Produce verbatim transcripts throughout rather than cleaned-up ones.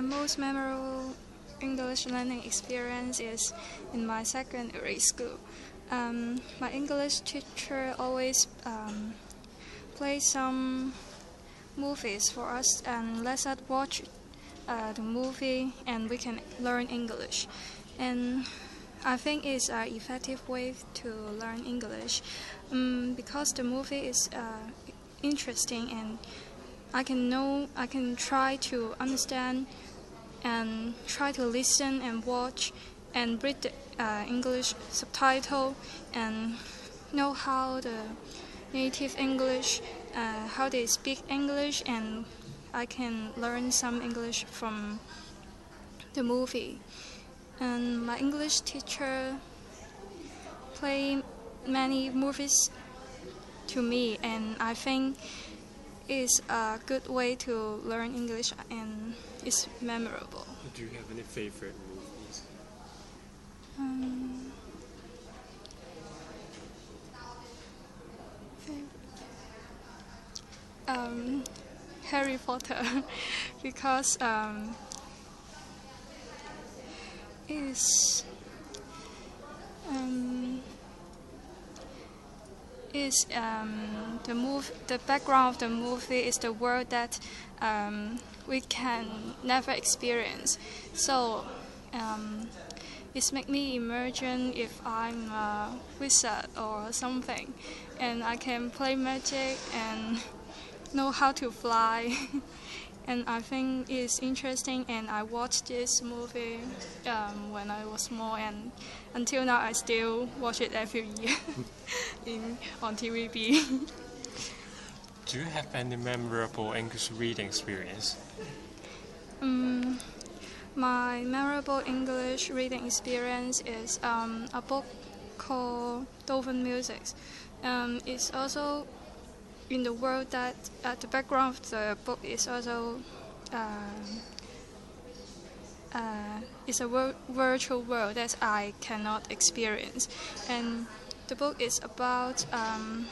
most memorable English learning experience is in my secondary school. Um, my English teacher always um, plays some movies for us and lets us watch uh, the movie and we can learn English. And I think it's an effective way to learn English um, because the movie is uh, interesting and I can know, I can try to understand and try to listen and watch and read the uh, English subtitle and know how the native English, uh, how they speak English, and I can learn some English from the movie. And my English teacher play many movies to me, and I think it's a good way to learn English and it's memorable. Do you have any favorite movies? Um, um, Harry Potter because um, it's um, is um, the move the background of the movie is the world that um, we can never experience. So um, it's make me imagine if I'm a wizard or something, and I can play magic and know how to fly. And I think it's interesting, and I watched this movie um, when I was small, and until now I still watch it every year in on T V B. Do you have any memorable English reading experience? Um, my memorable English reading experience is um, a book called Dolphin Music. Um, it's also in the world that uh, the background of the book is also uh, uh, it's a wor virtual world that I cannot experience, and the book is about um,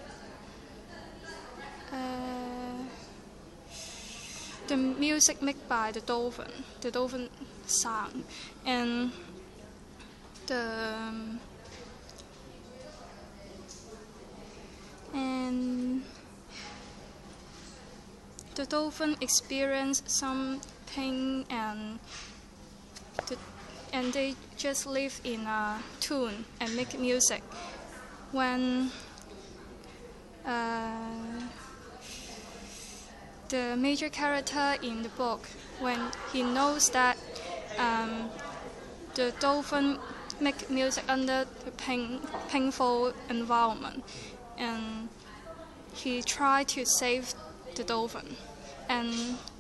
uh, the music made by the dolphin, the dolphin sound, and the um, and the dolphin experience some pain and the, and they just live in a tune and make music. When uh, the major character in the book, when he knows that um, the dolphin make music under the pain, painful environment, and he tried to save the dolphin, and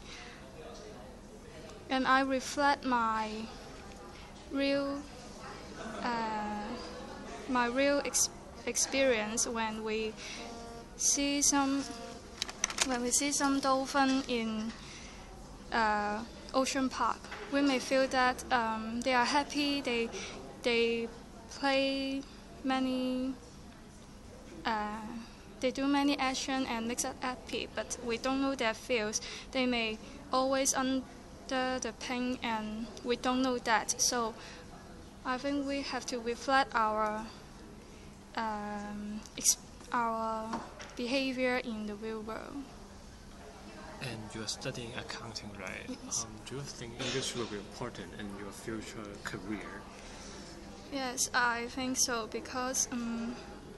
and I reflect my real uh, my real ex experience when we see some when we see some dolphin in uh, Ocean Park. We may feel that um, they are happy. They they play many. Uh, they do many action and makes us happy, but we don't know their feels. They may always under the pain, and we don't know that. So I think we have to reflect our um, our behavior in the real world. And you are studying accounting, right? Yes. Um, do you think English will be important in your future career? Yes, I think so, because um,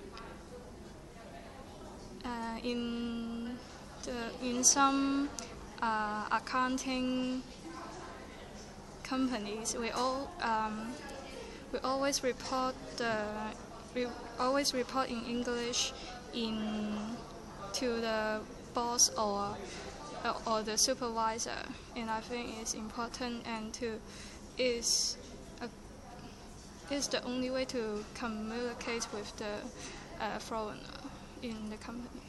uh, in the in some uh, accounting companies, we all um, we always report the we always report in English in to the boss or or the supervisor, and I think it's important and to is a, is the only way to communicate with the uh, foreigner in the company.